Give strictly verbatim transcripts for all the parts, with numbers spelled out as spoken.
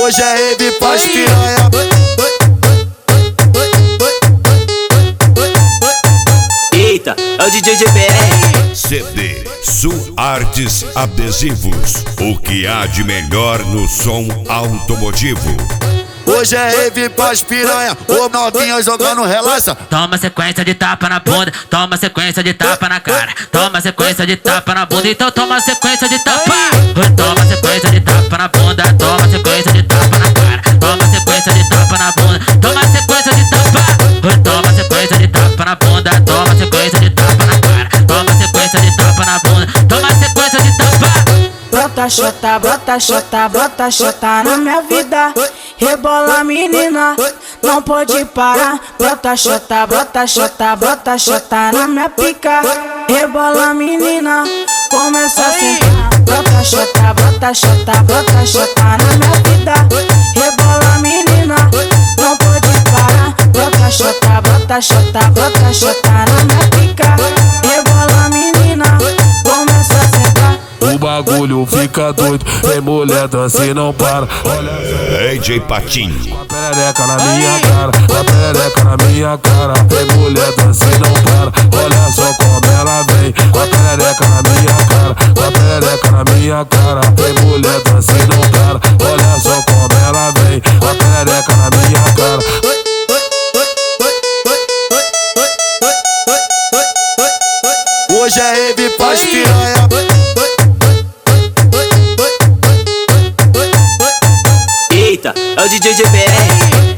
Hoje é rave pras piranha. Eita, é o D J G B R. C D Sul Artes Adesivos, o que há de melhor no som automotivo. Hoje é rave pras piranha, ô novinha jogando relaxa. Toma sequência de tapa na bunda, toma sequência de tapa na cara, toma sequência de tapa na bunda, então toma sequência de tapa. Toma sequência de tapa na bunda, toma sequência de tapa na cara, toma sequência de tapa na bunda, toma sequência de tapa. Toma sequência de tapa na bunda, toma sequência de tapa na cara, toma sequência de tapa na bunda, toma sequência de tapa. Brota xota, brota xota, brota xota na minha vida. Rebola menina, não pode parar. Brota xota, brota xota, brota xota na minha pica. Rebola menina, começa a sentar. Brota xota, brota xota, brota xota na minha vida. Rebola menina, não pode parar. Brota xota, brota xota, brota xota na minha pica. Rebola menina, começa a sentar. O bagulho fica doido, vem mulher dança e não para. Olha D J Patinho, com a perereca na minha cara, com a perereca na minha cara. Vem mulher dança e não para. Olha só como ela vem, com a perereca na minha cara, com a perereca na minha cara. Vem mulher dança e não para. Olha só como ela vem, com a perereca na minha cara. Hoje é rave pras piranha. Eita, é o D J G B R.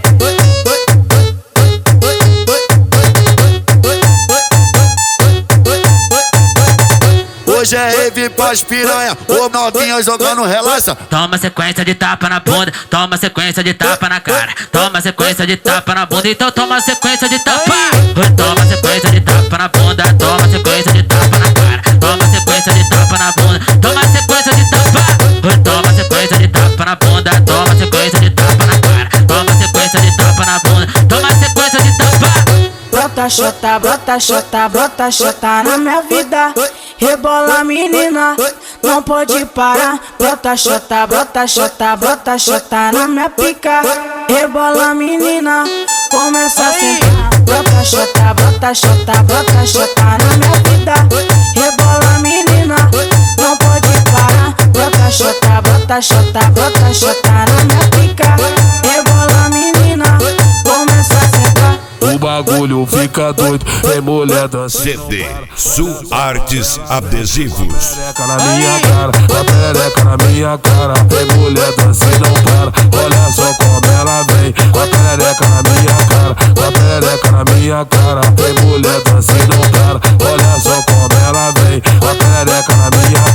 Hoje é rave pras piranha, ô novinha jogando relaxa. Toma sequência de tapa na bunda, toma sequência de tapa na cara, toma sequência de tapa na bunda, então toma sequência de tapa. Toma sequência de tapa na bunda, toma sequência de tapa na cara, toma sequência de tapa na bunda, toma sequência de tapa. Toma sequência de tapa na bunda, toma sequência de tapa na cara, toma sequência de tapa na bunda, toma sequência de tapa. Brota xota, brota xota, brota xota na minha vida. Rebola menina, não pode parar. Brota xota, brota xota, brota xota na minha pica. Rebola menina, começa a sentar. Brota xota, brota xota, brota xota na minha vida. Rebola menina, não pode parar. Brota xota, brota xota, brota xota na minha pica. Rebola menina, começa a sentar. O bagulho fica doido, vem mulher dança. C D Sul Artes Adesivos. Perereca na minha cara, com a perereca na minha cara. Vem mulher dança e não para. Olha só como ela vem, com a perereca na minha cara, com a perereca na minha cara. Vem mulher dança e não para. Olha só como ela vem, com a perereca na minha